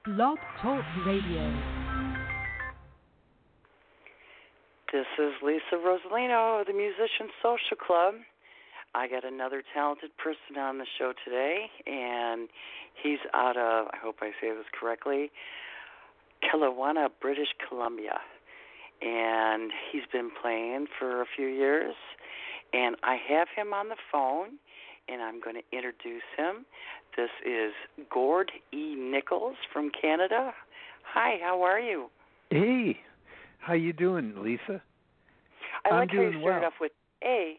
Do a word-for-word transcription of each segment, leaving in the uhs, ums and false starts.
Blog Talk Radio. This is Lisa Rosalino of the Musician Social Club. I got another talented person on the show today, and he's out of, I hope I say this correctly, Kelowna, British Columbia. And he's been playing for a few years, and I have him on the phone, and I'm going to introduce him. This is Gord E. Nichols from Canada. Hi, how are you? Hey, how you doing, Lisa? I I'm like how you doing started well. off with A.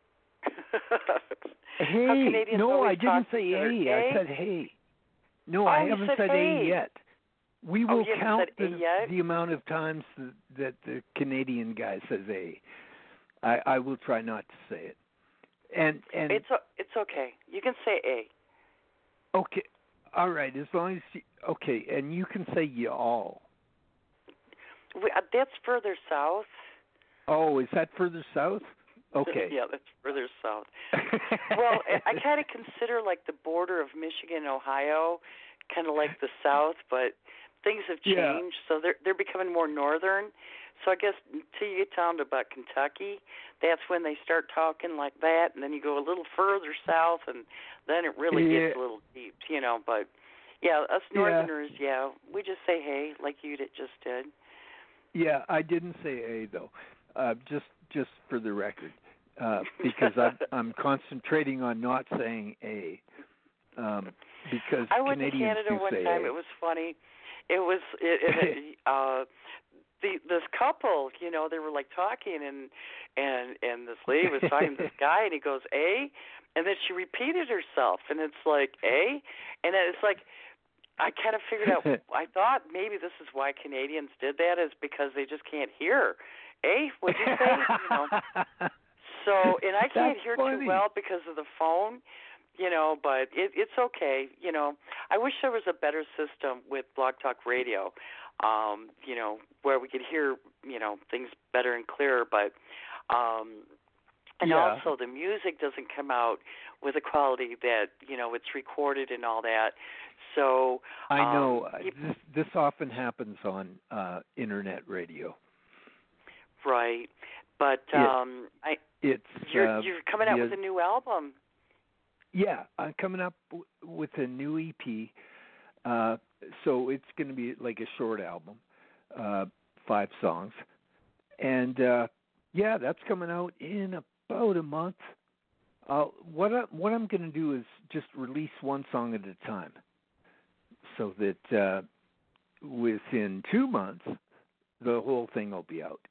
Hey, no, always I didn't talk say to their A. A? I said hey. No, Oh, I you haven't said said hey. A yet. We Oh, will you haven't count said A the, yet? the amount of times that, that the Canadian guy says A. I, I will try not to say it. And and It's o- it's okay. You can say A. okay, all right. As long as you, okay, and you can say y'all. We, uh, that's further south. Oh, is that further south? Okay. Yeah, that's further south. Well, I, I kind of consider like the border of Michigan and Ohio, kind of like the South, but things have changed, Yeah. so they're they're becoming more northern. So I guess until you get down to about Kentucky, that's when they start talking like that, and then you go a little further south, and then it really Yeah. gets a little deep, you know. But yeah, us Yeah. northerners, yeah, we just say hey, like you did, just did. Yeah, I didn't say A though. Uh, just just for the record, uh, because I'm I'm concentrating on not saying A, um, because I went Canadians to Canada do one say time. A. It was funny. It was it, it, uh, the this couple. You know, they were like talking, and and and this lady was talking to this guy, and he goes A, and then she repeated herself, and it's like A, and then it's like. I kind of figured out, I thought maybe this is why Canadians did that, is because they just can't hear. Eh, what'd you say? You know. So, and I can't That's hear funny. too well because of the phone, you know, but it, it's okay. You know, I wish there was a better system with Blog Talk Radio, um, you know, where we could hear, you know, things better and clearer, but, um, and Yeah. also the music doesn't come out with the quality that, you know, it's recorded and all that. So I know um, uh, you, this this often happens on uh, internet radio. right, but It- um, I It's you're uh, you're coming out the- with a new album. Yeah, I'm coming up w- with a new E P. Uh, so it's going to be like a short album, uh, five songs, and uh, yeah, that's coming out in about a month. Uh, what I, what I'm going to do is just release one song at a time, so that uh, within two months the whole thing will be out.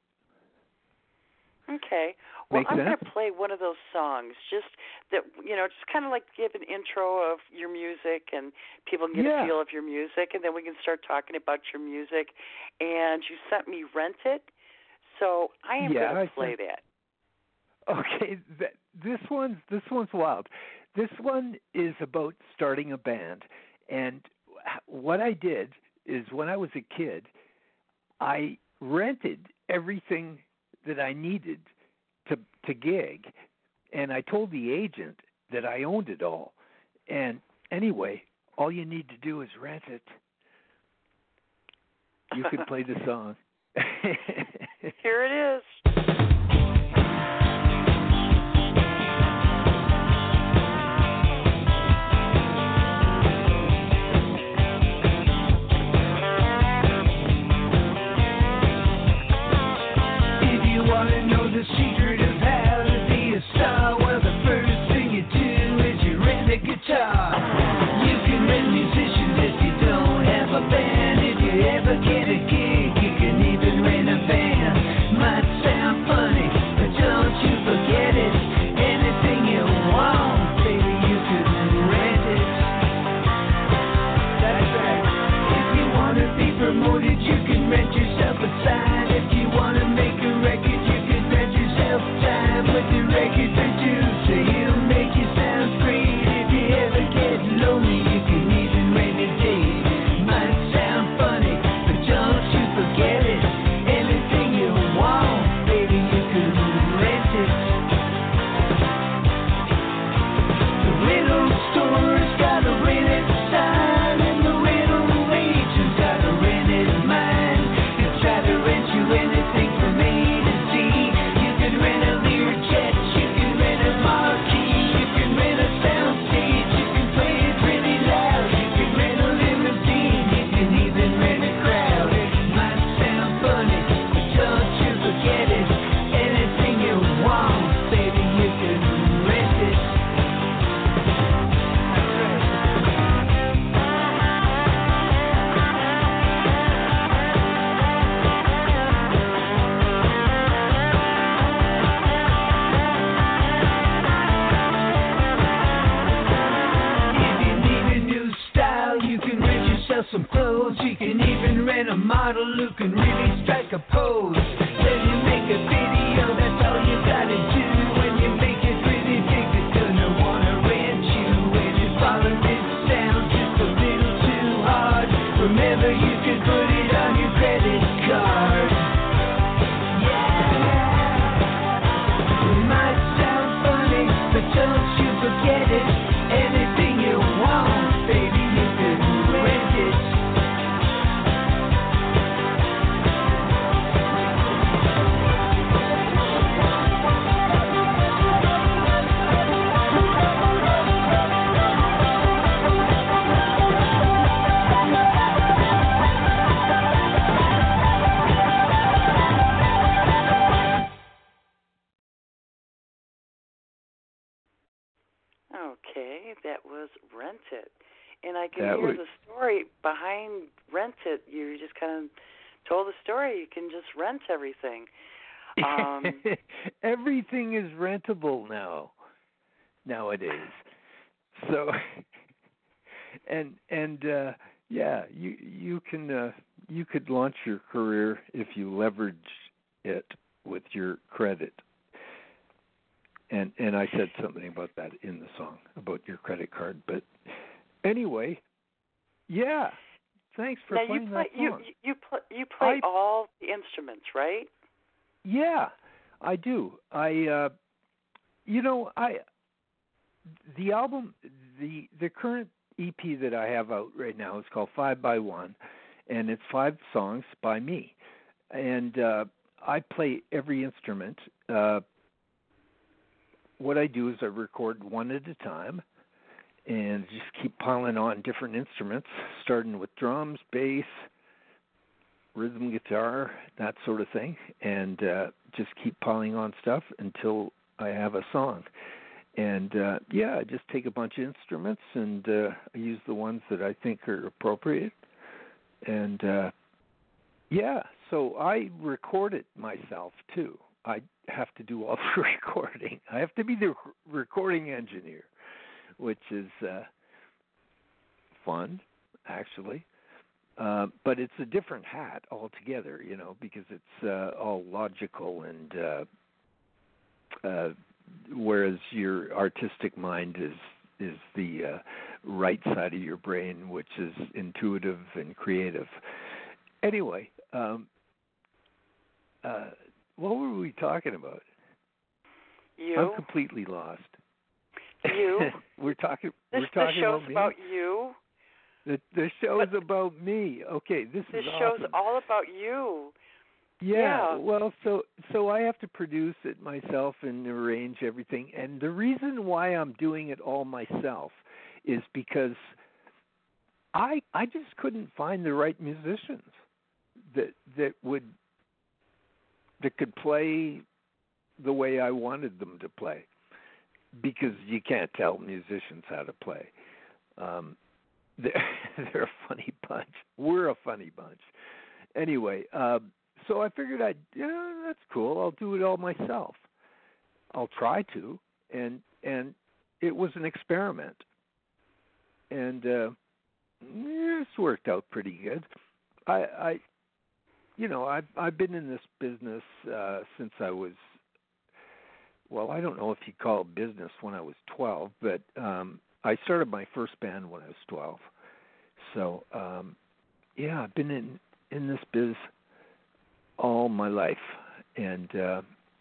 Okay. Well, Make I'm going sense? to play one of those songs, just that, you know, just kind of like give an intro of your music, and people can get Yeah. a feel of your music, and then we can start talking about your music. And you sent me Rent It, so I am Yeah, going I to play sent- that. Okay, th- this one's this one's wild. This one is about starting a band, and what I did is when I was a kid, I rented everything that I needed to to gig, and I told the agent that I owned it all. And anyway, all you need to do is rent it. You can play the song. Here it is. If you want to know the secret of how to be a star, well, the first thing you do is you rent a guitar. You can rent musicians if you don't have a band. If you ever get a gig, you can even rent a van. Might sound funny, but don't you forget it. Anything you want, baby, you can rent it. That's right. If you want to be promoted, you can rent yourself a sign. If you want to make a record, you can rent yourself time with the record producer. He'll make you sound great. If you ever get lonely, you can even rent a date. Might sound funny, but don't you forget it. Anything you want, baby, you can rent it. The rental store's got a rent it sign, and the rental agent's some clothes. You can even rent a model who can really strike a pose. Then you make a video, that's all you gotta do. When you make it really big, they're gonna wanna rent you. When you follow this sound just a little too hard, remember you can put it on your credit card. But don't you forget it, anything you want, baby, you can rent it. Okay, that was Rent It. And I can That hear was... the story behind Rent It. You just kind of told the story. You can just rent everything. Um, Everything is rentable now, nowadays. So, and and uh, yeah, you you can uh, you could launch your career if you leverage it with your credit. And and I said something about that in the song, about your credit card. But anyway, yeah. Thanks for now playing you play, that song. You you play you play I, all the instruments, right? Yeah, I do. I uh, you know I the album the the current E P that I have out right now is called Five by One, and it's five songs by me, and uh, I play every instrument. Uh, What I do is I record one at a time and just keep piling on different instruments, starting with drums, bass, rhythm guitar, that sort of thing, and uh, just keep piling on stuff until I have a song. And, uh, yeah, I just take a bunch of instruments and uh, I use the ones that I think are appropriate. And, uh, yeah, so I record it myself, too. I have to do all the recording. I have to be the recording engineer, which is uh, fun, actually. Uh, but it's a different hat altogether, you know, because it's uh, all logical and uh, uh, whereas your artistic mind is is the uh, right side of your brain, which is intuitive and creative. Anyway, um, uh, what were we talking about? You. I'm completely lost. You. we're talking. This, we're talking this show's about me. about you. The the show's But about me. Okay, this, this is show's awesome. all about you. Yeah, Yeah. Well, so so I have to produce it myself and arrange everything. And the reason why I'm doing it all myself is because I I just couldn't find the right musicians that that would that could play the way I wanted them to play, because you can't tell musicians how to play. Um, they're, they're a funny bunch. We're a funny bunch. Anyway, uh, so I figured I'd, yeah, that's cool. I'll do it all myself. I'll try to, and and it was an experiment, and uh, it's worked out pretty good. I, I you know, I've I've been in this business uh, since I was, well, I don't know if you call it business when I was twelve, but um, I started my first band when I was twelve. So um, yeah, I've been in in this biz all my life, and uh,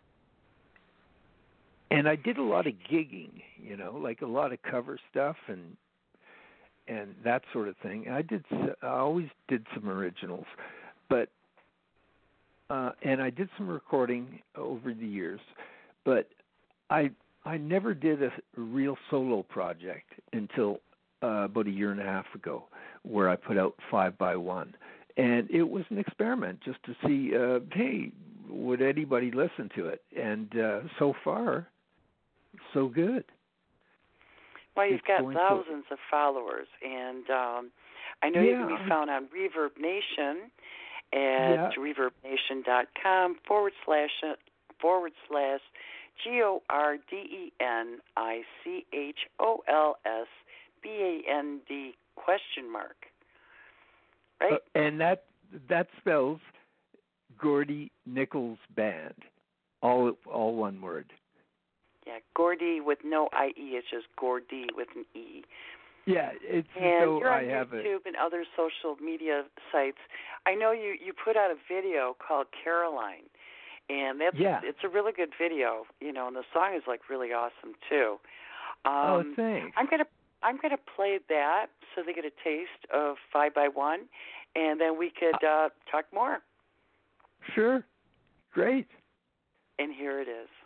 and I did a lot of gigging, you know, like a lot of cover stuff and and that sort of thing. I did, I always did some originals, but uh, and I did some recording over the years, but I I never did a real solo project until uh, about a year and a half ago, where I put out Five by One. And it was an experiment just to see, uh, hey, would anybody listen to it? And uh, so far, so good. Well, you've It's got going thousands of followers, and um, I know Yeah, you can be found on Reverb Nation at Yeah. reverbnation.com forward slash forward slash G O R D E N I C H O L S B A N D question mark. right? Uh, and that that spells Gordy Nichols Band, all all one word. Yeah, Gordy with no I E. It's just Gordy with an E. Yeah, it's and so you're on I have YouTube a, and other social media sites. I know you you put out a video called Caroline, and that's yeah. it's a really good video. You know, and the song is like really awesome too. Um, oh, thanks. I'm gonna I'm gonna play that so they get a taste of Five by One, and then we could uh, talk more. Sure, great. And here it is.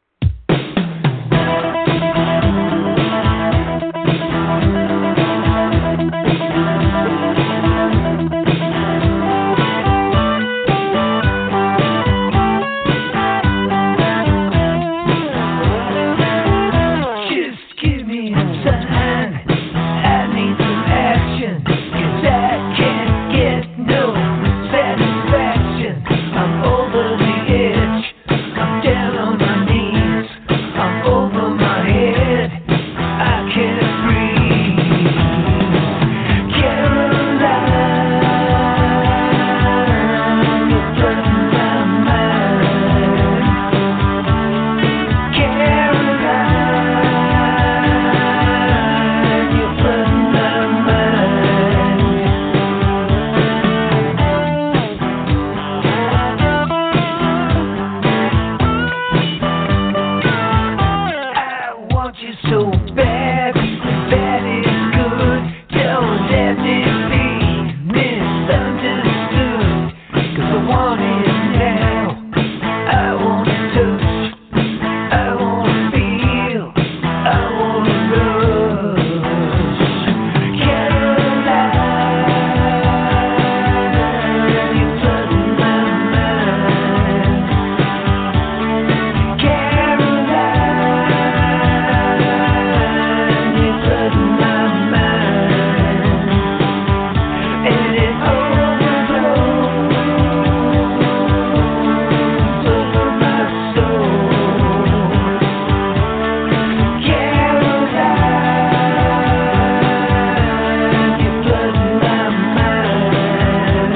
Just give me a sign. I need some action, 'cause I can't get no satisfaction. I'm over the edge, I'm down on my knees, I'm over my head, I can't breathe. Caroline, you're flooding my mind. Caroline, you're flooding my mind. I want you so bad, bad is good. Don't let me be misunderstood, 'cause I want it now. I want to touch, I want to feel, I want to rush. Caroline, you're flooding my mind. Caroline, you're flooding my mind. And it overflows over my soul. Caroline, you're flooding my mind.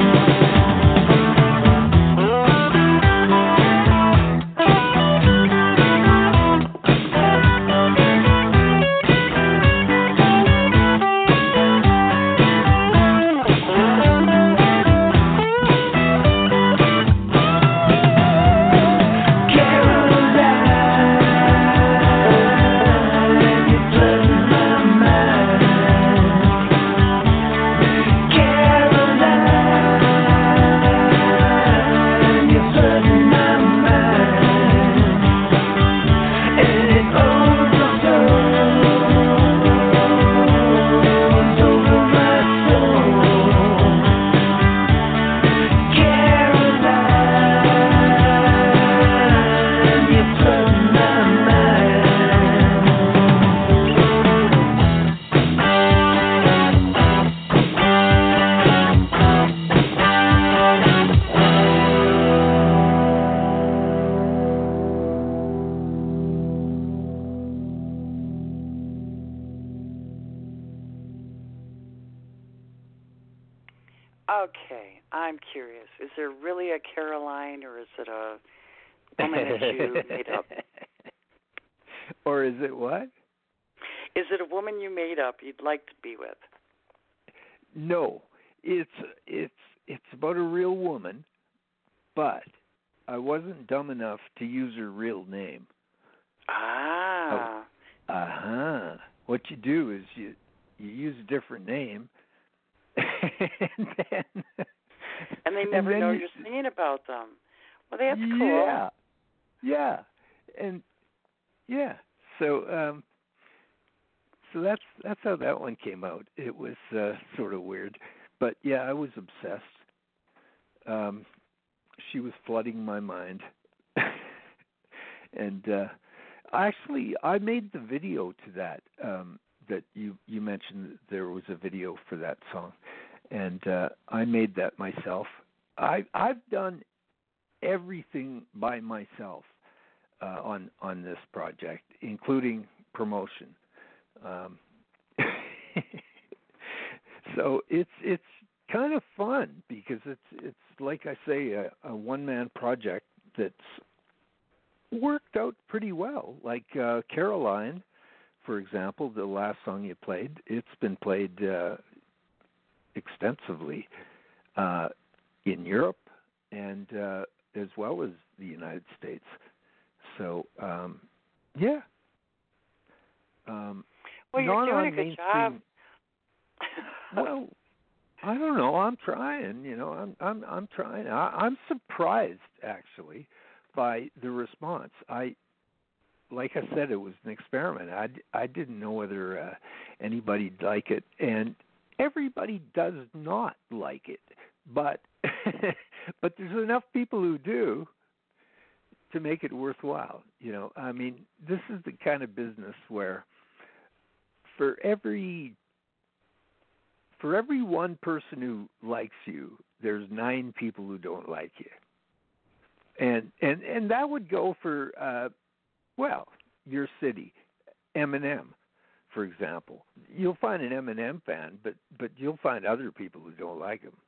Caroline, you're flooding my mind. Caroline, you're flooding my mind. And it overflows over my soul. Caroline, you're flooding my mind. Okay, I'm curious. Is there really a Caroline, or is it a woman that you made up? Or is it what? Is it a woman you made up you'd like to be with? No, it's it's it's about a real woman, but I wasn't dumb enough to use her real name. Ah. Uh huh. What you do is you you use a different name, and then And they never then know you- you're singing about them. Well, that's cool. Yeah, yeah, and yeah. So um, so that's that's how that one came out. It was uh, sort of weird, but yeah, I was obsessed. Um, she was flooding my mind, and uh, actually, I made the video to that. Um, that you you mentioned that there was a video for that song, and uh, I made that myself. I I've done everything by myself uh, on on this project, including promotion. Um, so it's it's kind of fun because it's it's like I say a, a one man project that's worked out pretty well. Like uh, Caroline, for example, the last song you played, it's been played uh, extensively uh, in Europe and uh, as well as the United States. So um, yeah. Um, well, you're not doing on a good mainstream, job. well, I don't know. I'm trying. You know, I'm I'm I'm trying. I, I'm surprised actually by the response. I, like I said, it was an experiment. I, I didn't know whether uh, anybody'd like it, and everybody does not like it. But but there's enough people who do to make it worthwhile. You know, I mean, this is the kind of business where for every for every one person who likes you, there's nine people who don't like you. And and, and that would go for, uh, well, your city, Eminem, for example. You'll find an Eminem fan, but, but you'll find other people who don't like him.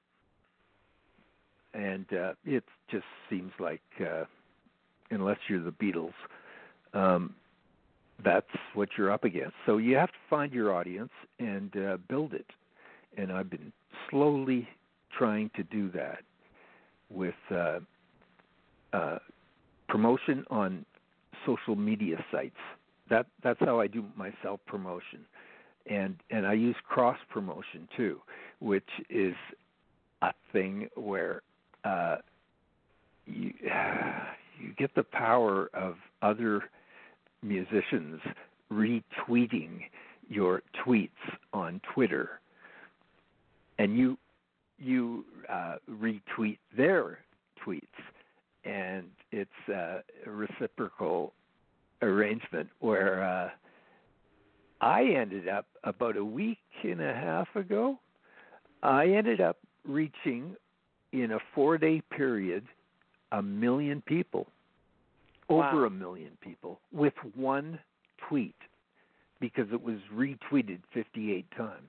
And uh, it just seems like, uh, unless you're the Beatles, um, that's what you're up against. So you have to find your audience and uh, build it. And I've been slowly trying to do that with uh, uh, promotion on social media sites. That that's how I do my self promotion, and and I use cross promotion too, which is a thing where uh, you you get the power of other musicians retweeting your tweets on Twitter, and you you uh, retweet their tweets, and it's uh, a reciprocal arrangement where uh, I ended up about a week and a half ago, I ended up reaching in a four-day period a million people, Wow. over a million people with one tweet because it was retweeted fifty-eight times.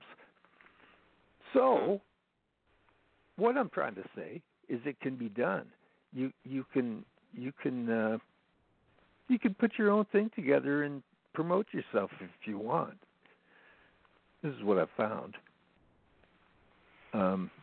So what I'm trying to say is it can be done. You you can you can uh, you can put your own thing together and promote yourself if you want. This is what I've found. Um,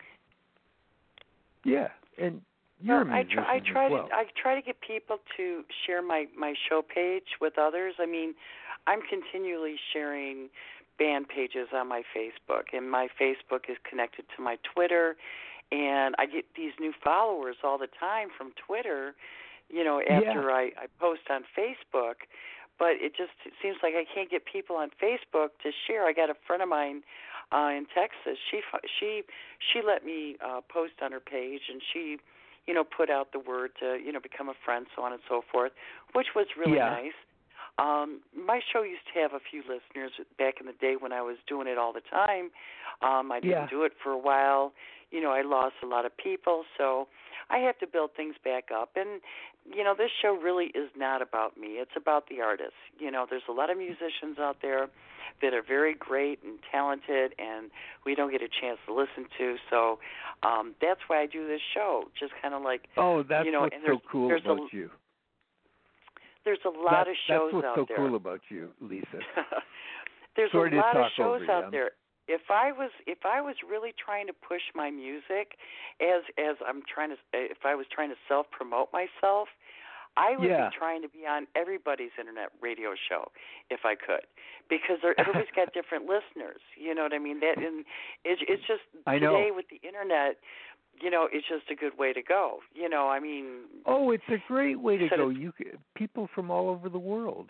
yeah, and you're Well, a I musician try, I try as well. to I try to get people to share my, my show page with others. I mean, I'm continually sharing band pages on my Facebook, and my Facebook is connected to my Twitter, and I get these new followers all the time from Twitter, you know, after Yeah. I, I post on Facebook. But it just it seems like I can't get people on Facebook to share. I got a friend of mine uh, in Texas. She she she let me uh, post on her page, and she, you know, put out the word to, you know, become a friend, so on and so forth, which was really Yeah. nice. Um, my show used to have a few listeners back in the day when I was doing it all the time. Um, I didn't Yeah. do it for a while. You know, I lost a lot of people, so I have to build things back up. And, you know, this show really is not about me. It's about the artists. You know, there's a lot of musicians out there that are very great and talented, and we don't get a chance to listen to. So um, that's why I do this show, just kind of like, Oh, that's you know, what's and so there's- cool there's a- about you. there's a lot that's, of shows that's what's out so there. cool about you, Lisa. There's Sorry a to lot of talk shows over you. out I'm- there. If I was if I was really trying to push my music, as as I'm trying to, if I was trying to self promote myself, I would Yeah. be trying to be on everybody's internet radio show if I could, because they're, everybody's got different listeners. You know what I mean? That and it's it's just I know. today with the internet, you know, it's just a good way to go. You know, I mean. Oh, it's a great way to Said go. it's- You c- people from all over the world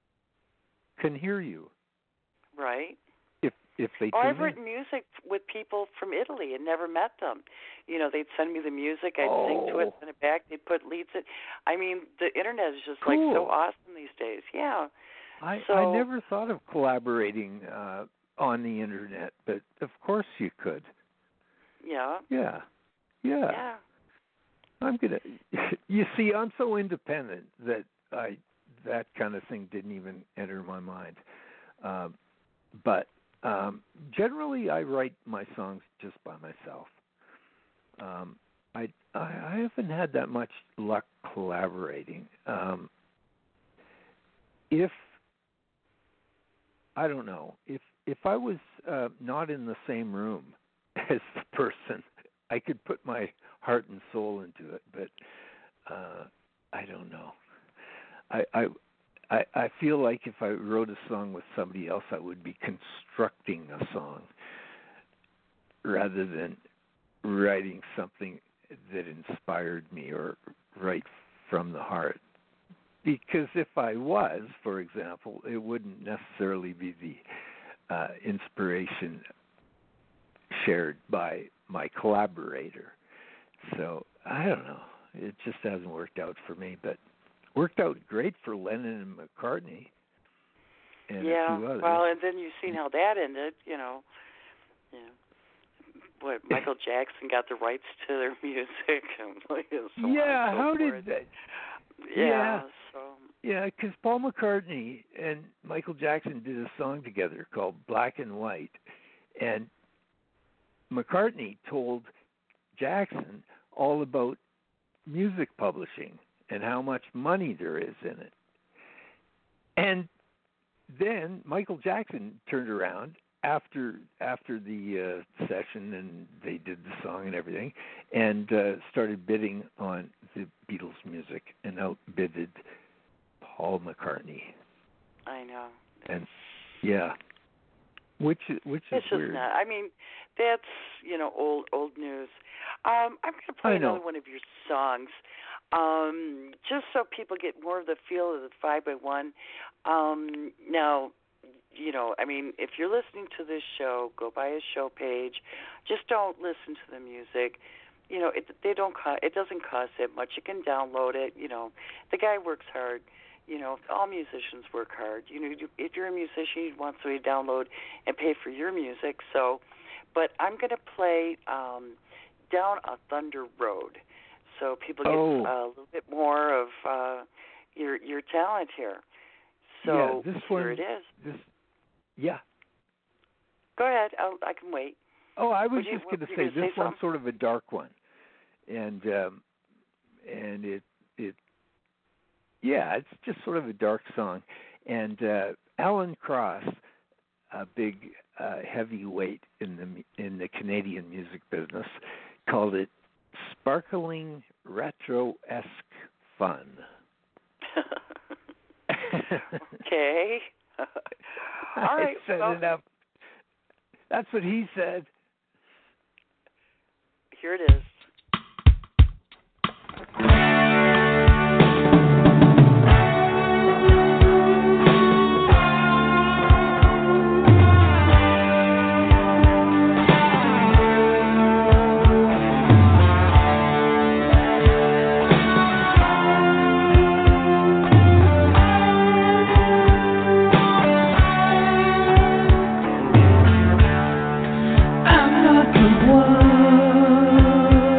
can hear you Right. if if they Oh, tune I've in. written music with people from Italy and never met them. You know, they'd send me the music, I'd sing to it, Oh. send it back, they'd put leads in. I mean, the internet is just like Cool. so awesome these days. Yeah. I I So- never thought of collaborating uh, on the internet, but of course you could. Yeah. Yeah. Yeah. Yeah. I'm gonna. You see, I'm so independent that I that kind of thing didn't even enter my mind. Um, but um, generally, I write my songs just by myself. Um, I, I I haven't had that much luck collaborating. Um, if I don't know if if I was uh, not in the same room as the person, I could put my heart and soul into it. But uh, I don't know. I, I I I feel like if I wrote a song with somebody else, I would be constructing a song rather than writing something that inspired me or right from the heart. Because if I was, for example, it wouldn't necessarily be the uh, inspiration shared by my collaborator. So I don't know. It just hasn't worked out for me, but worked out great for Lennon and McCartney and yeah, a few others. well, and then you've seen how that ended, you know. You know. What, Michael Jackson got the rights to their music. And so yeah, on and so how forth. did that? Yeah, Yeah, so. yeah, because Paul McCartney and Michael Jackson did a song together called Black and White, and McCartney told Jackson all about music publishing and how much money there is in it. And then Michael Jackson turned around after after the uh, session, and they did the song and everything, and uh, started bidding on the Beatles' music and outbidded Paul McCartney. I know. And yeah, which which is It's just weird. not. I mean, that's, you know, old old news. Um, I'm going to play I know. another one of your songs, um, just so people get more of the feel of the five by one. Um, now, you know, I mean, if you're listening to this show, go by his show page. Just don't listen to the music. You know, it they don't co- it doesn't cost that much. You can download it. You know, the guy works hard. You know, all musicians work hard. You know, if you're a musician, you'd want somebody to download and pay for your music. So, but I'm going to play um, Down a Thunder Road, so people get Oh. uh, a little bit more of uh, your your talent here. So yeah, this here one, it is. This, yeah. Go ahead. I'll, I can wait. Oh, I was Would you- just going to you say gonna this say one's something? sort of a dark one, and um, and it it yeah, it's just sort of a dark song, and uh, Alan Cross, a big uh, heavyweight in the in the Canadian music business, called it sparkling retro-esque fun. Okay. All right. I set well, it up. That's what he said. Here it is. I'm not the one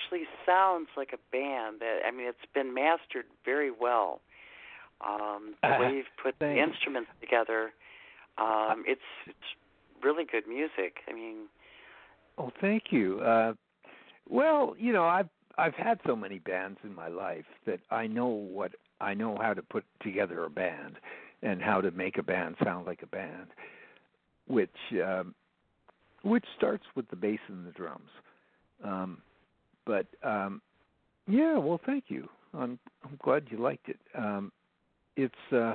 actually sounds like a band. That I mean, it's been mastered very well. Um, the way you've put the instruments together, um, it's it's really good music. I mean, oh, thank you. Uh, well, you know, I've I've had so many bands in my life that I know what I know how to put together a band and how to make a band sound like a band, which um, which starts with the bass and the drums. Um, but um, yeah, well, thank you. I'm I'm glad you liked it. Um, it's uh,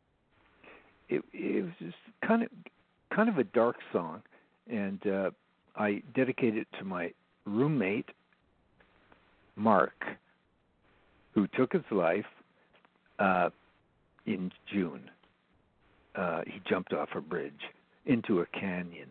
it it was just kind of kind of a dark song, and uh, I dedicate it to my roommate Mark, who took his life uh, in June. Uh, he jumped off a bridge into a canyon.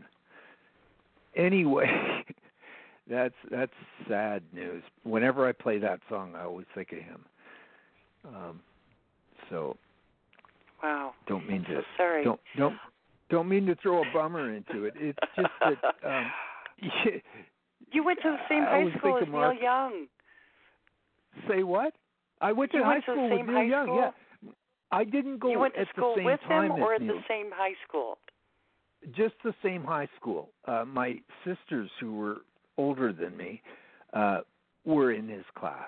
Anyway, that's that's sad news. Whenever I play that song, I always think of him. Um, so, wow. Don't mean to. So sorry. Don't don't don't mean to throw a bummer into it. It's just that. Um, yeah, you went to the same I high school as Neil Mark, Young. Say what? I went to you high went to school the with same Neil high Young. school? Yeah, I didn't go you went to at school the same with time him or as at Neil. the same high school? Just the same high school. Uh, my sisters, who were older than me, uh, were in his class,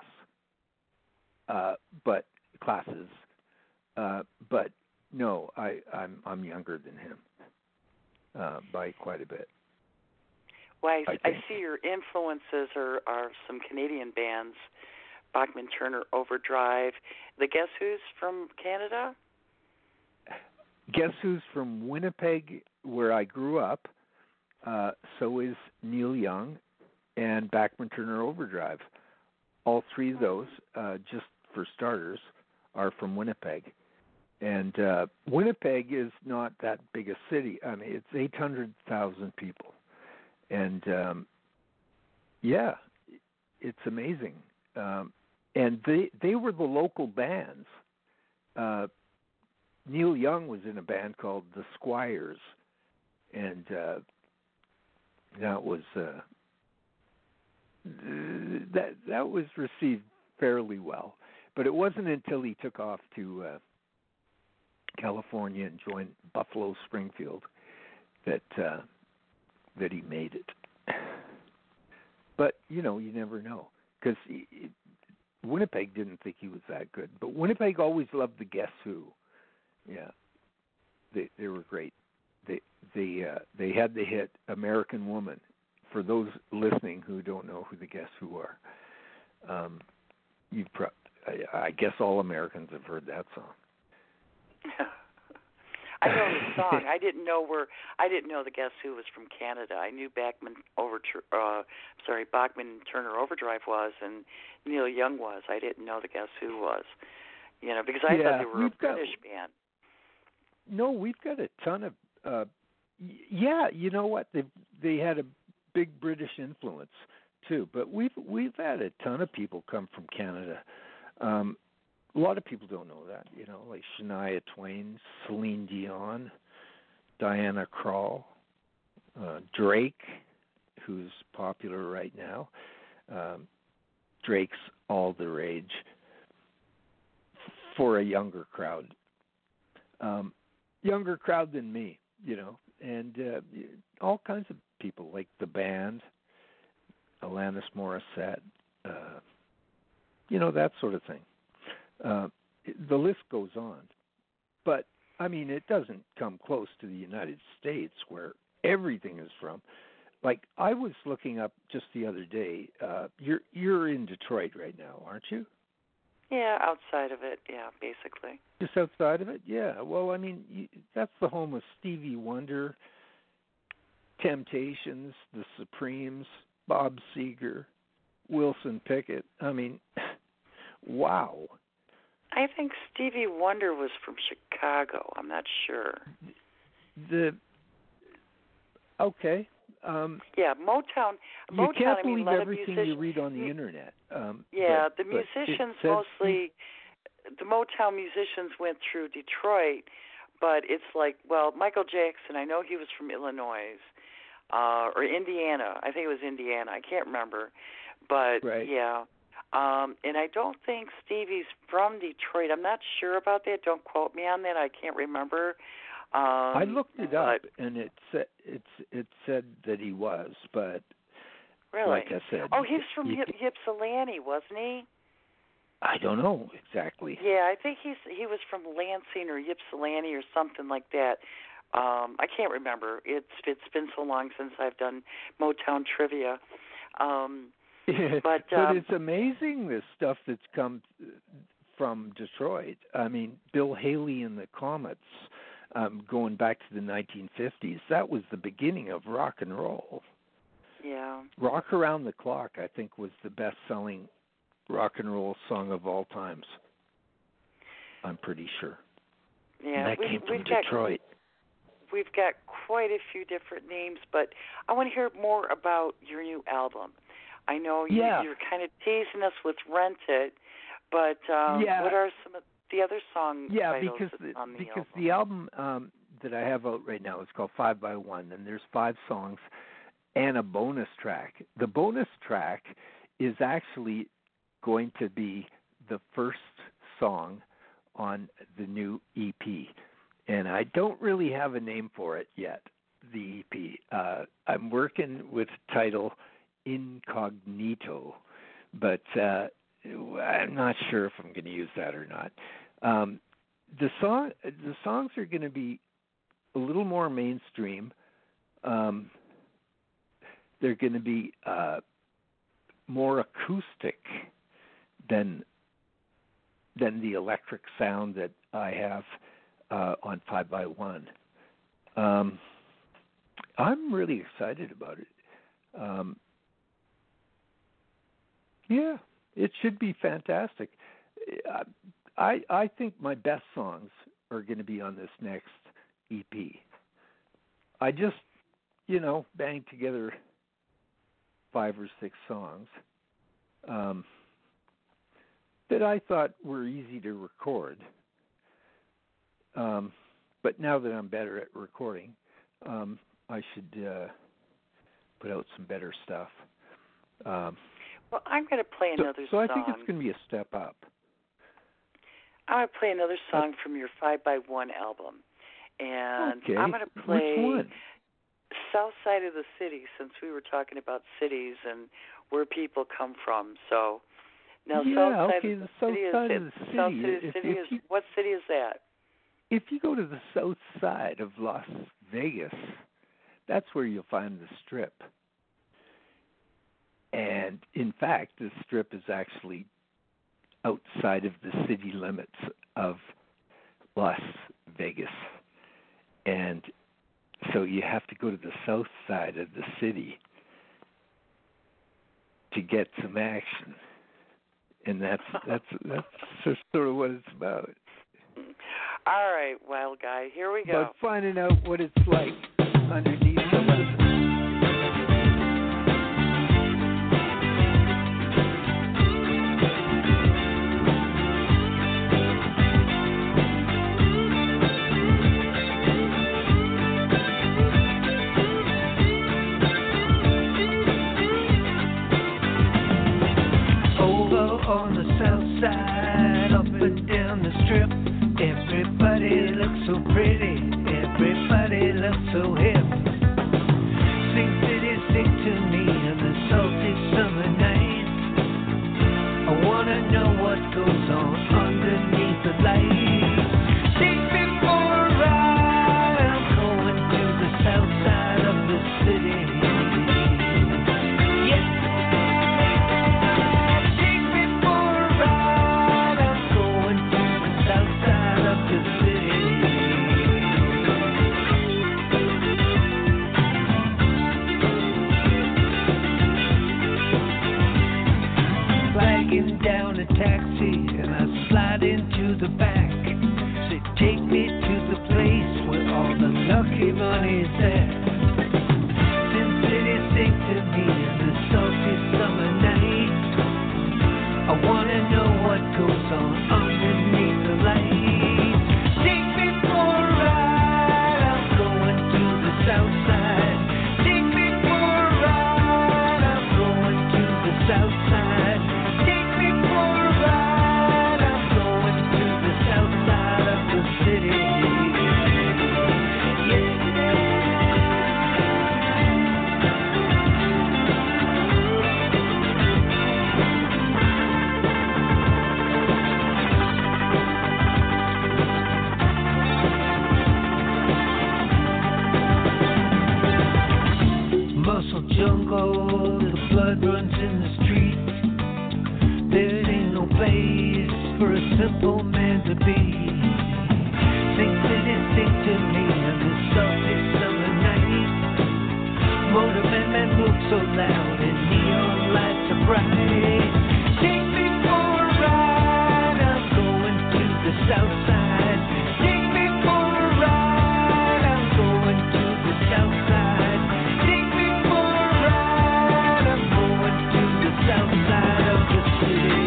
uh, but classes. Uh, but no, I, I'm I'm younger than him uh, by quite a bit. Well, I, I, I see your influences are, are some Canadian bands, Bachman Turner Overdrive. The Guess Who's from Canada? Guess Who's from Winnipeg, where I grew up. Uh, so is Neil Young and Bachman Turner Overdrive. All three of those, uh, just for starters, are from Winnipeg. And uh, Winnipeg is not that big a city. I mean, it's eight hundred thousand people. And, um, yeah, it's amazing. Um, and they they were the local bands. Uh, Neil Young was in a band called the Squires, and uh, that was uh, that that was received fairly well. But it wasn't until he took off to uh, California and joined Buffalo Springfield that uh, that he made it. But you know, you never know, because Winnipeg didn't think he was that good. But Winnipeg always loved the Guess Who. Yeah, they they were great. They they uh, they had the hit "American Woman." For those listening who don't know who the Guess Who are, um, you pro- I, I guess all Americans have heard that song. I know the song. I didn't know where. I didn't know the Guess Who was from Canada. I knew Bachman over. Uh, sorry, Bachman Turner Overdrive was, and Neil Young was. I didn't know the Guess Who was. You know, because I yeah, thought they were a got, British band. No, we've got a ton of. Uh, y- yeah, you know what? They they had a big British influence too, but we've we've had a ton of people come from Canada. Um, a lot of people don't know that, you know, like Shania Twain, Celine Dion, Diana Krall, uh, Drake, who's popular right now. Um, Drake's all the rage for a younger crowd, um, younger crowd than me, you know, and uh, all kinds of people like the band, Alanis Morissette, uh, you know, that sort of thing. Uh, the list goes on. But, I mean, it doesn't come close to the United States where everything is from. Like, I was looking up just the other day. Uh, you're you're in Detroit right now, aren't you? Yeah, outside of it, yeah, basically. Just outside of it? Yeah. Well, I mean, you, that's the home of Stevie Wonder, Temptations, The Supremes, Bob Seger, Wilson Pickett. I mean, wow. I think Stevie Wonder was from Chicago. I'm not sure. The okay. Um, yeah, Motown. You Motown. can't I mean, believe everything musician, you read on the internet. Um, yeah, but, the but musicians says, mostly. The Motown musicians went through Detroit, but it's like, well, Michael Jackson. I know he was from Illinois uh, or Indiana. I think it was Indiana. I can't remember. But right. yeah, um, and I don't think Stevie's from Detroit. I'm not sure about that. Don't quote me on that. I can't remember. Um, I looked it but, up, and it said it's it said that he was, but really, like I said, oh, he's from you, y- Ypsilanti, wasn't he? I don't know exactly. Yeah, I think he's he was from Lansing or Ypsilanti or something like that. Um, I can't remember. It's it's been so long since I've done Motown trivia. Um, but but um, it's amazing the stuff that's come from Detroit. I mean, Bill Haley and the Comets, um, going back to the nineteen fifties. That was the beginning of rock and roll. Yeah. Rock Around the Clock, I think, was the best-selling rock and roll song of all times. I'm pretty sure. Yeah, and that we, came from we've got, Detroit. We've got quite a few different names, but I want to hear more about your new album. I know you, yeah. you're kind of teasing us with Rent It, but um, yeah. what are some of the other song yeah, titles because that's the, on the because album? the album um, that I have out right now is called Five by One, and there's five songs and a bonus track. The bonus track is actually going to be the first song on the new E P, and I don't really have a name for it yet, the E P. Uh, I'm working with the title Incognito, but uh, I'm not sure if I'm going to use that or not. Um, the song, the songs are going to be a little more mainstream. Um, they're going to be uh, more acoustic than than the electric sound that I have uh, on Five by One. Um, I'm really excited about it. Um, yeah, it should be fantastic. I I think my best songs are going to be on this next E P. I just, you know, banged together five or six songs um, that I thought were easy to record. Um, but now that I'm better at recording, um, I should uh, put out some better stuff. Um, well, I'm going to play so, another so song. So I think it's going to be a step up. I'm going to play another song from your Five by One album. And okay. I'm going to play Which one? South Side of the City, since we were talking about cities and where people come from. So now yeah, South Side okay, of the, the South City Side is of the City. South City, If, city if is you, what city is that? If you go to the south side of Las Vegas, that's where you'll find the Strip. And in fact, the Strip is actually outside of the city limits of Las Vegas. And so you have to go to the south side of the city to get some action. And that's that's that's just sort of what it's about. All right, wild guy, here we go. But finding out what it's like underneath the weather. On the south side, up and down the Strip, everybody looks so pretty, everybody looks so hip. Sing city, sing to me in the salty summer night. I wanna know what goes on underneath the lights. Take me for a ride, I'm going to the south side of the city. Down a taxi and I slide into the back. Say, take me to the place where all the lucky money's at. Sin City, sing to me in the salty summer night. I wanna know what goes on underneath the lights. Take me for a ride, I'm going to the south side. Take me for a ride, I'm going to the south side. beautiful man to be. Sing, sing, sing to me in the salty summer night. Motorman man looks so loud and neon lights are bright. Take me for a ride, I'm going to the south side. Take me for a ride, I'm going to the south side. Take me for a ride, I'm going to the south side of the city.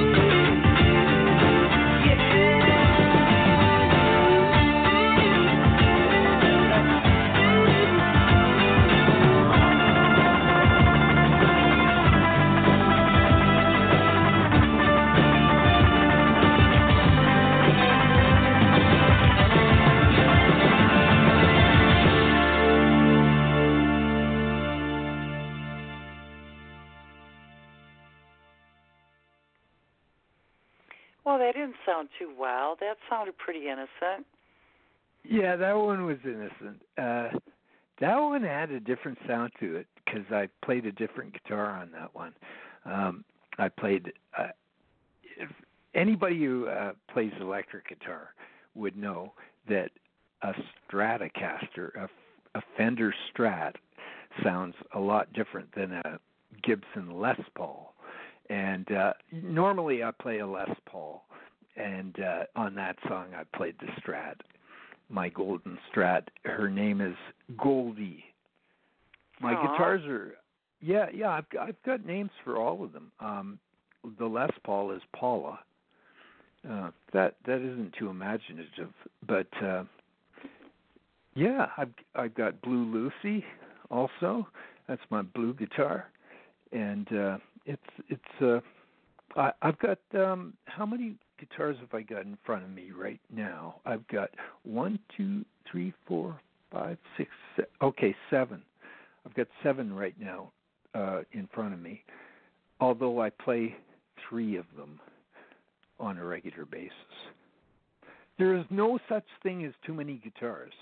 Well, that didn't sound too wild. That sounded pretty innocent. Yeah, that one was innocent. Uh, that one had a different sound to it because I played a different guitar on that one. Um, I played. Uh, if anybody who uh, plays electric guitar would know that a Stratocaster, a, a Fender Strat, sounds a lot different than a Gibson Les Paul. And uh, normally I play a Les Paul, and uh, on that song I played the Strat, my golden Strat. Her name is Goldie. My Aww. guitars are, yeah, yeah. I've I've got names for all of them. Um, the Les Paul is Paula. Uh, that that isn't too imaginative, but uh, yeah, I've I've got Blue Lucy also. That's my blue guitar, and uh, it's it's. Uh, I, I've got um, how many guitars have I got in front of me right now? I've got one, two, three, four, five, six. Se- okay, seven. I've got seven right now uh, in front of me. Although I play three of them on a regular basis. There is no such thing as too many guitars.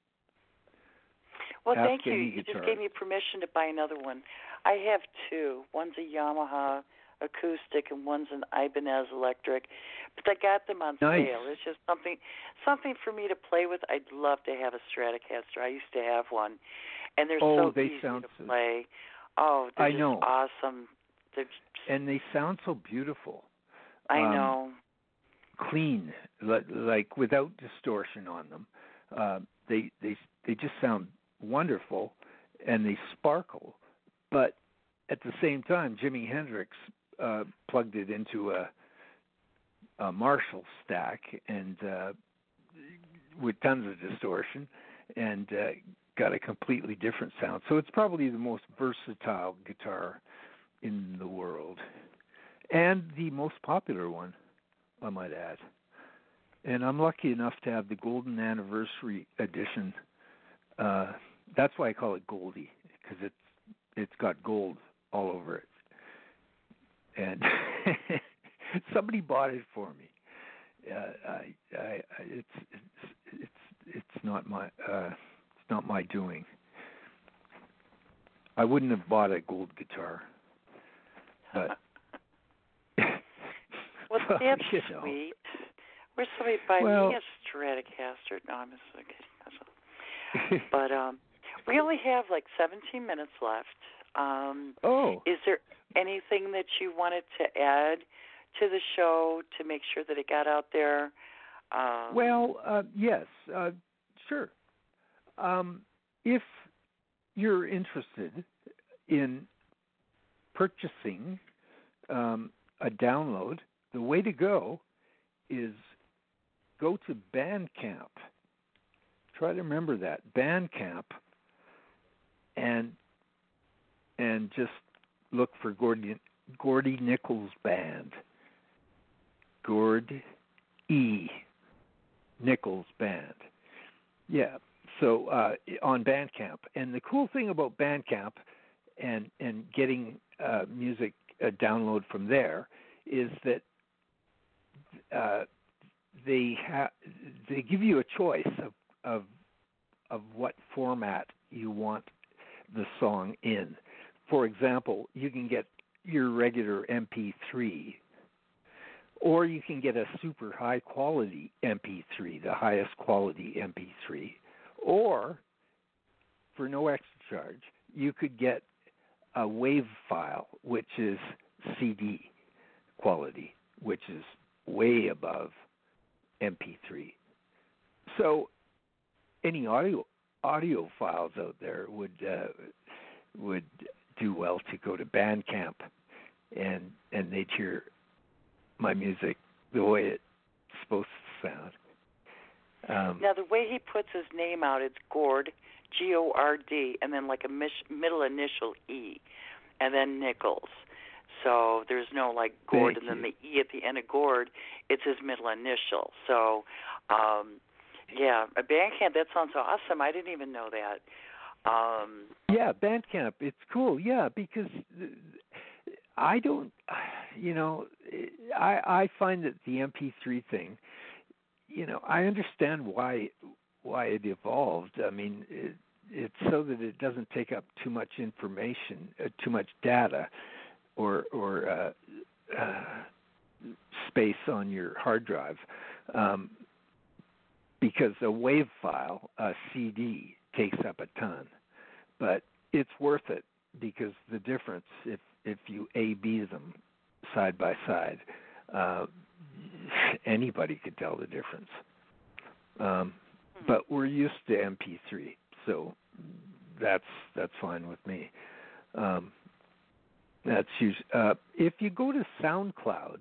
Well, Ask thank you. any You guitar. just gave me permission to buy another one. I have two. One's a Yamaha acoustic and one's an Ibanez electric. But I got them on Nice. sale. It's just something something for me to play with. I'd love to have a Stratocaster. I used to have one. And they're Oh, so they easy sound to so- play. Oh, they're I just know. awesome. They're just, And they sound so beautiful. I Um, know. Clean, li- like without distortion on them. Uh, they they they just sound wonderful, and they sparkle. But at the same time, Jimi Hendrix uh, plugged it into a, a Marshall stack and uh, with tons of distortion, and uh, got a completely different sound. So it's probably the most versatile guitar in the world, and the most popular one, I might add. And I'm lucky enough to have the Golden Anniversary Edition. Uh, that's why I call it Goldie, because it's it's got gold all over it. And somebody bought it for me. Uh, I, I, I, it's it's it's it's not my uh, it's not my doing. I wouldn't have bought a gold guitar, but. Well, that's you know. sweet. Where's somebody buy Well- me a Stratocaster? No, I'm just kidding. But um, we only have like seventeen minutes left. Um, Oh. Is there anything that you wanted to add to the show to make sure that it got out there? Um, Well, uh, yes, uh, sure. Um, if you're interested in purchasing um, a download, the way to go is go to Bandcamp. Try to remember that, Bandcamp, and and just look for Gordy, Gordy Nichols Band. Gord E. Nichols Band. Yeah. So uh, on Bandcamp, and the cool thing about Bandcamp and and getting uh, music uh, download from there is that uh, they have they give you a choice of of of what format you want the song in. For example, you can get your regular M P three, or you can get a super high quality M P three, the highest quality M P three, or for no extra charge, you could get a WAV file, which is C D quality, which is way above M P three. So any audio audio files out there would uh, would do well to go to Bandcamp, and and they'd hear my music the way it's supposed to sound. Um, now, the way he puts his name out, it's Gord, G O R D, and then like a mis- middle initial E, and then Nichols. So there's no like Gord and then the E at the end of Gord. It's his middle initial. So, um, yeah, a Bandcamp, that sounds awesome. I didn't even know that. Um, yeah, Bandcamp, it's cool. Yeah, because I don't, you know, I I find that the M P three thing, you know, I understand why why it evolved. I mean, it, it's so that it doesn't take up too much information, uh, too much data, or or uh, uh, space on your hard drive, um, because a WAV file, a C D, takes up a ton. But it's worth it because the difference, if if you A B them side by side, uh, anybody could tell the difference. Um, but we're used to M P three, so that's that's fine with me. Um, that's usually, uh, if you go to SoundCloud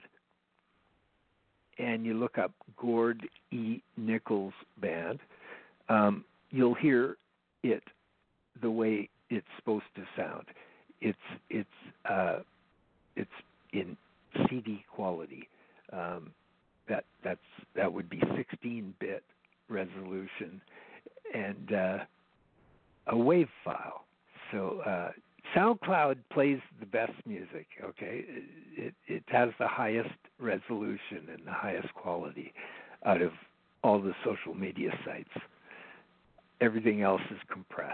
and you look up Gord E. Nichols Band, um, you'll hear it the way it's supposed to sound. It's it's uh, it's in C D quality. Um, that that's that would be sixteen bit resolution and uh, a WAV file. So uh, SoundCloud plays the best music. Okay, it it has the highest resolution and the highest quality out of all the social media sites. Everything else is compressed.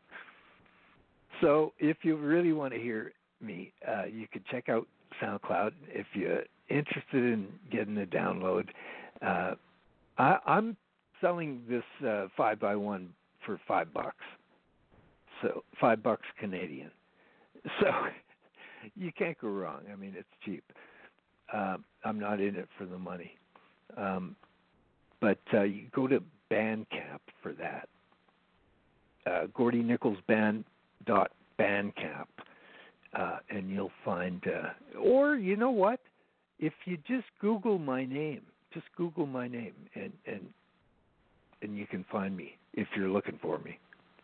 So if you really want to hear me, uh, you can check out SoundCloud. If you're interested in getting a download, uh, I, I'm selling this uh, five by one for five bucks. So five bucks Canadian. So you can't go wrong. I mean, it's cheap. Uh, I'm not in it for the money. Um, but uh, you go to Bandcamp for that. Uh, Gordy Nichols Band dot Bandcamp, uh, and you'll find. Uh, or you know what? If you just Google my name, just Google my name, and and and you can find me if you're looking for me.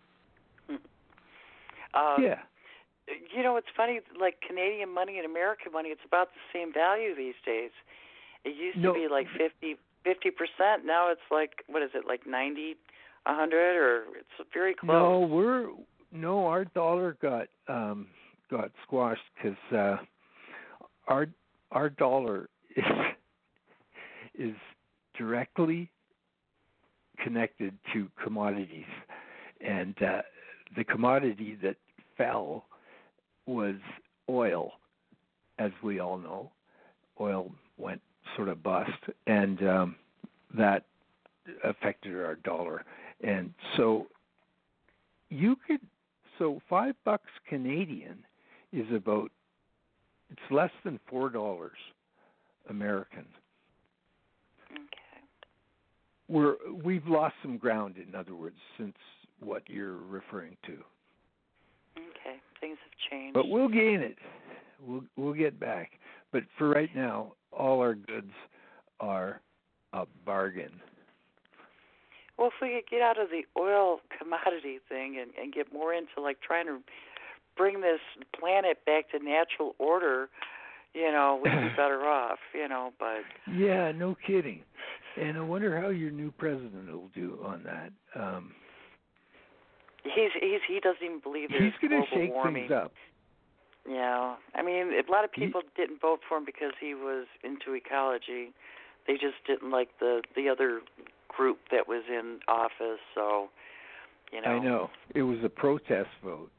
Um, yeah. You know, it's funny. Like Canadian money and American money, it's about the same value these days. It used no. to be like fifty percent. Now it's like, what is it, like ninety, a hundred, or it's very close. No, we're no. Our dollar got um, got squashed because uh, our our dollar is is directly connected to commodities, and uh, the commodity that fell was oil, as we all know. Oil went sort of bust, and um, that affected our dollar. And so you could, so five bucks Canadian is about, it's less than four dollars American. Okay. We're, we've lost some ground, in other words, since what you're referring to. Okay, things have changed. But we'll gain it. We'll we'll get back. But for right now, all our goods are a bargain. Well, if we could get out of the oil commodity thing and, and get more into like trying to bring this planet back to natural order, you know, we'd be better off, you know, but... Yeah, no kidding. And I wonder how your new president will do on that. Um, he's, he's He doesn't even believe there's he's going to shake warming. things up. Yeah. I mean, a lot of people he, didn't vote for him because he was into ecology. They just didn't like the, the other group that was in office, so, you know. I know. It was a protest vote.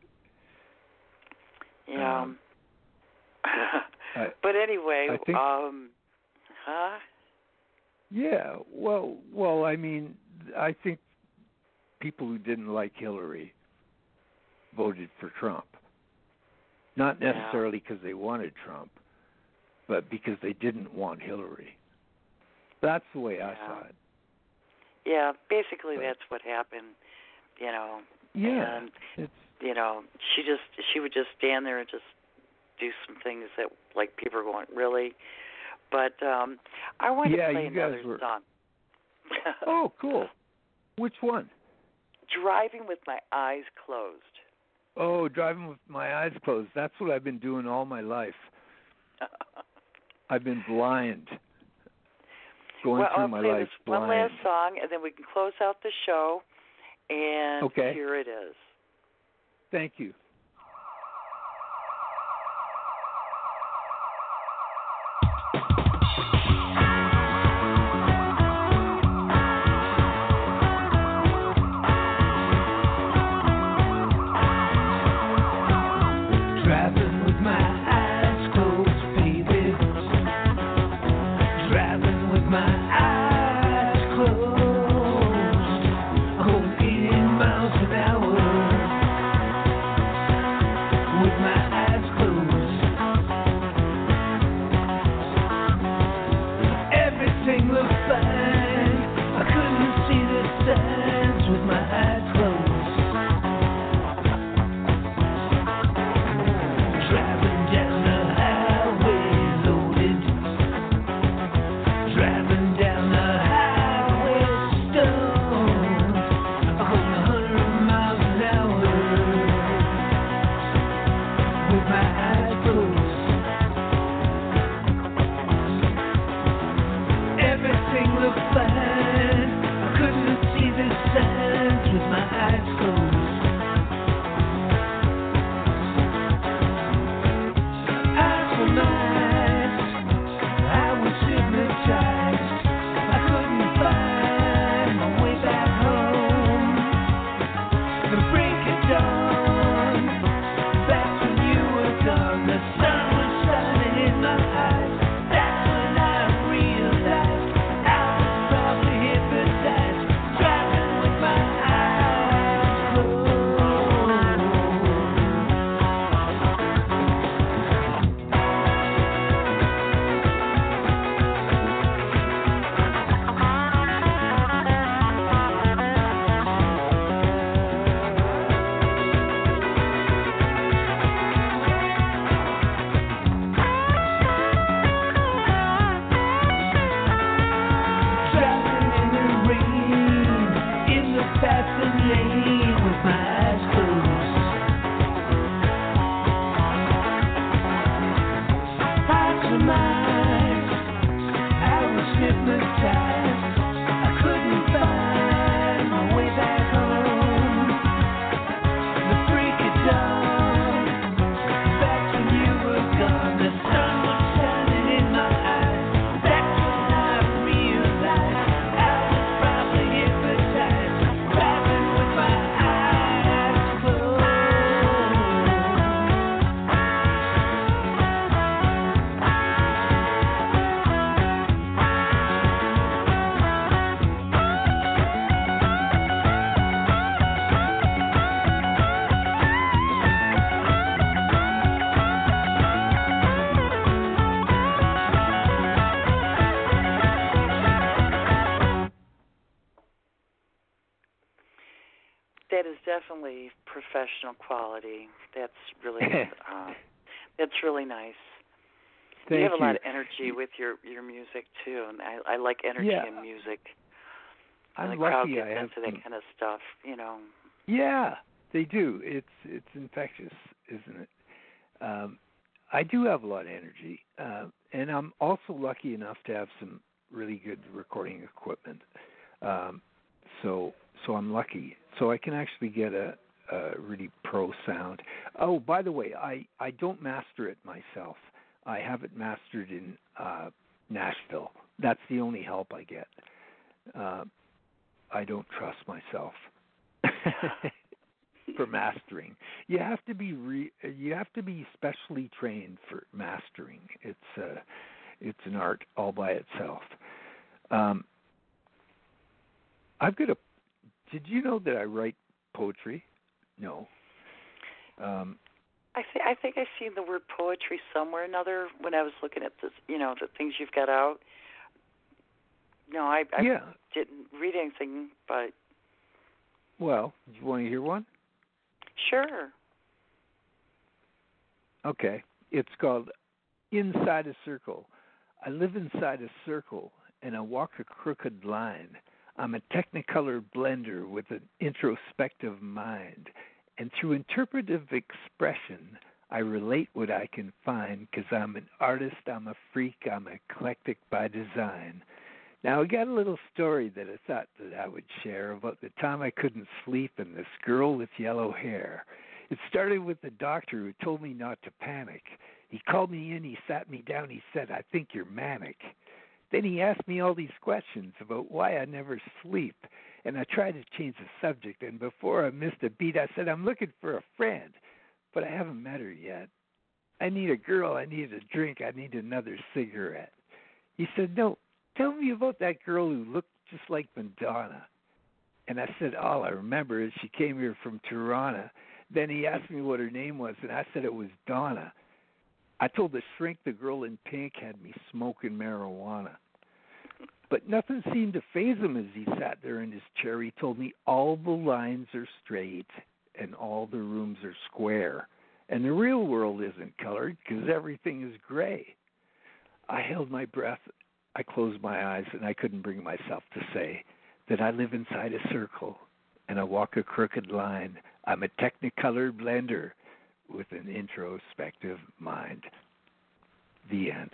Yeah. Um, I, but anyway, I think, um, Huh? Yeah. Well, well, I mean, I think people who didn't like Hillary voted for Trump. Not necessarily because they wanted Trump, but because they didn't want Hillary. That's the way I yeah. saw it. Yeah, basically But, that's what happened, you know. Yeah. And, it's, you know, she just she would just stand there and just do some things that, like, people are going, really? But um, I wanted yeah, to play you guys another were... song. Oh, cool. Which one? Driving with My Eyes Closed. Oh, driving with my eyes closed. That's what I've been doing all my life. I've been blind. Going well, through I'll my play life this blind. one last song, and then we can close out the show. And okay. here it is. Thank you. That is definitely professional quality. That's really uh, that's really nice. Thank you have a you. lot of energy with your, your music too, and I, I like energy yeah. in music. I'm and the lucky crowd gets I have into that some... kind of stuff, you know. Yeah, they do. It's it's infectious, isn't it? Um, I do have a lot of energy, uh, and I'm also lucky enough to have some really good recording equipment. Um, so so I'm lucky. So I can actually get a, a really pro sound. Oh, by the way, I, I don't master it myself. I have it mastered in uh, Nashville. That's the only help I get. Uh, I don't trust myself for mastering. You have to be re- you have to be specially trained for mastering. It's uh, It's an art all by itself. Um, I've got a. Did you know that I write poetry? No. Um, I think I think I've seen the word poetry somewhere or another when I was looking at this. You know, the things you've got out. No, I, I yeah. didn't read anything, but. Well, do you want to hear one? Sure. Okay. It's called Inside a Circle. I live inside a circle, and I walk a crooked line. I'm a technicolor blender with an introspective mind. And through interpretive expression, I relate what I can find because I'm an artist, I'm a freak, I'm eclectic by design. Now, I got a little story that I thought that I would share about the time I couldn't sleep and this girl with yellow hair. It started with the doctor who told me not to panic. He called me in, he sat me down, he said, I think you're manic. Then he asked me all these questions about why I never sleep, and I tried to change the subject, and before I missed a beat, I said, I'm looking for a friend, but I haven't met her yet. I need a girl, I need a drink, I need another cigarette. He said, no, tell me about that girl who looked just like Madonna. And I said, all I remember is she came here from Tirana. Then he asked me what her name was, and I said it was Donna. I told the shrink the girl in pink had me smoking marijuana. But nothing seemed to faze him as he sat there in his chair. He told me all the lines are straight and all the rooms are square. And the real world isn't colored because everything is gray. I held my breath. I closed my eyes, and I couldn't bring myself to say that I live inside a circle and I walk a crooked line. I'm a technicolor blender with an introspective mind. The end.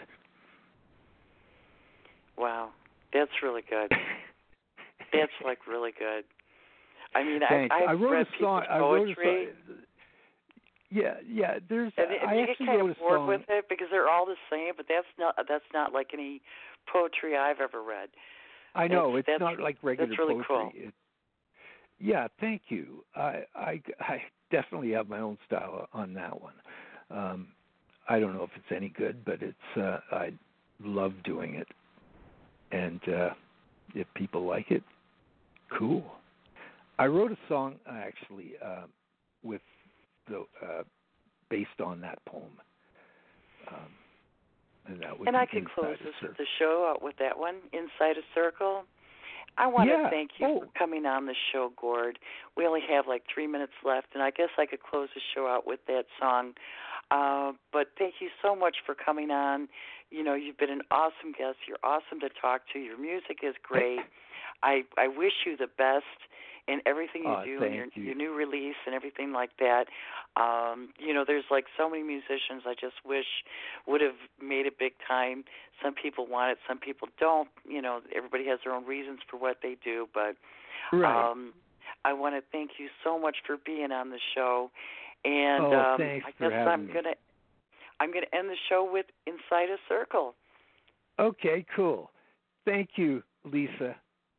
Wow, that's really good. That's like really good. I mean, I, I I've wrote read a song. people's I wrote poetry. a song. Yeah, yeah. There's. And, and I you get actually kind wrote of a bored song. with it because they're all the same, but that's not that's not like any poetry I've ever read. I know it's, it's not like regular that's really poetry. Cool. It, yeah, thank you. I, I I definitely have my own style on that one. Um, I don't know if it's any good, but it's uh, I love doing it, and uh, if people like it, cool. I wrote a song uh, actually uh, with the uh, based on that poem, um, and that was And I can close this, the show out with that one, Inside a Circle. I want yeah. to thank you oh. for coming on the show, Gord. We only have like three minutes left, and I guess I could close the show out with that song. Uh, but thank you so much for coming on. You know, you've been an awesome guest. You're awesome to talk to. Your music is great. I, I wish you the best in everything you oh, do, thank and your, you. your new release and everything like that. Um, you know, there's like so many musicians I just wish would have made it big time. Some people want it, some people don't. You know, everybody has their own reasons for what they do. But right. um, I want to thank you so much for being on the show. And oh, um, thanks I for guess having I'm me. gonna I'm gonna end the show with Inside a Circle. Okay, cool. Thank you, Lisa.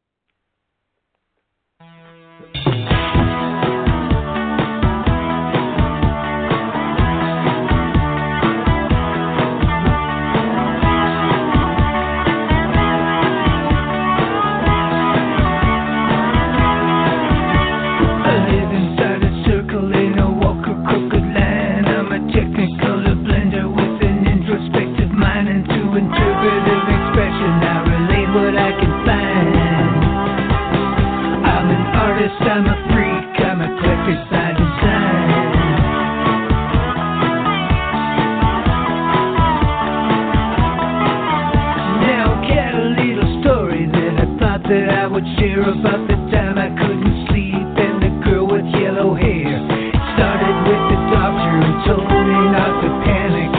I'm a freak, I'm a eclectic by design. Now get a little story that I thought that I would share about the time I couldn't sleep and the girl with yellow hair. Started with the doctor who told me not to panic.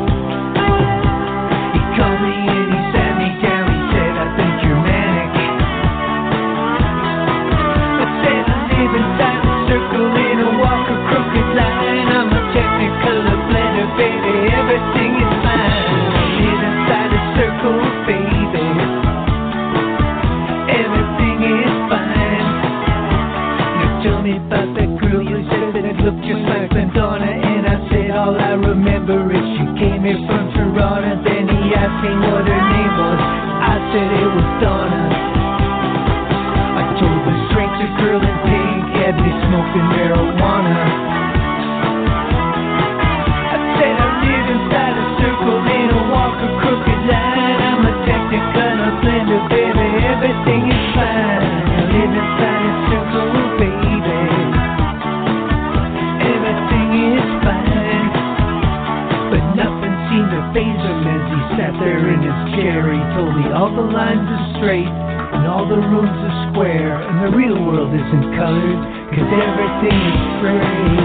He called me and he sat me down, he said, I think you're manic. Inside a circle and I walk a crooked line. I'm a technicolor blender, baby, everything is fine. Live inside a circle, baby, everything is fine. Now tell me about that girl you said that looked just like Madonna. And I said all I remember is she came here from Toronto. Then he asked me what her told me all the lines are straight and all the rooms are square and the real world isn't colored, cause everything is gray.